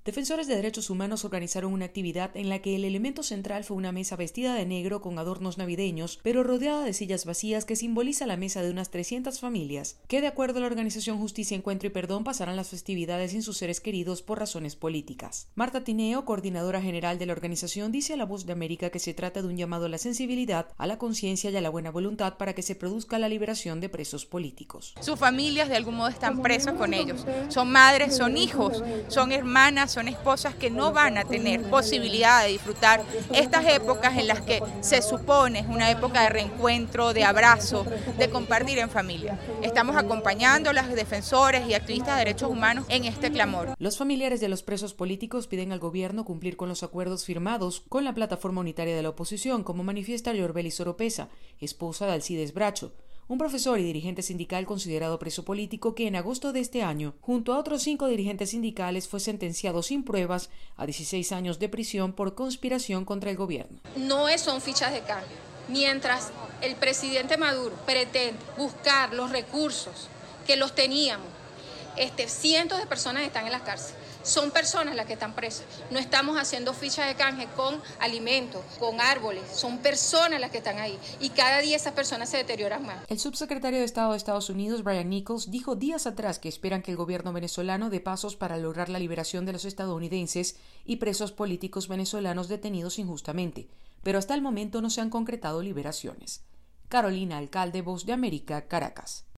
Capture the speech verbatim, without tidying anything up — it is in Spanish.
Defensores de derechos humanos organizaron una actividad en la que el elemento central fue una mesa vestida de negro con adornos navideños, pero rodeada de sillas vacías que simboliza la mesa de unas trescientas familias, que de acuerdo a la organización Justicia, Encuentro y Perdón pasarán las festividades sin sus seres queridos por razones políticas. Marta Tineo, coordinadora general de la organización, dice a La Voz de América que se trata de un llamado a la sensibilidad, a la conciencia y a la buena voluntad para que se produzca la liberación de presos políticos. Sus familias de algún modo están presos con ellos. Son madres, son hijos, son hermanas, son esposas que no van a tener posibilidad de disfrutar estas épocas en las que se supone es una época de reencuentro, de abrazo, de compartir en familia. Estamos acompañando a los defensores y activistas de derechos humanos en este clamor. Los familiares de los presos políticos piden al gobierno cumplir con los acuerdos firmados con la plataforma unitaria de la oposición, como manifiesta Llorbelis Oropesa, esposa de Alcides Bracho, un profesor y dirigente sindical considerado preso político que en agosto de este año, junto a otros cinco dirigentes sindicales, fue sentenciado sin pruebas a dieciséis años de prisión por conspiración contra el gobierno. No son fichas de cambio. Mientras el presidente Maduro pretende buscar los recursos que los teníamos, este, cientos de personas están en las cárceles. Son personas las que están presas. No estamos haciendo fichas de canje con alimentos, con árboles. Son personas las que están ahí. Y cada día esas personas se deterioran más. El subsecretario de Estado de Estados Unidos, Brian Nichols, dijo días atrás que esperan que el gobierno venezolano dé pasos para lograr la liberación de los estadounidenses y presos políticos venezolanos detenidos injustamente. Pero hasta el momento no se han concretado liberaciones. Carolina Alcalde, Voz de América, Caracas.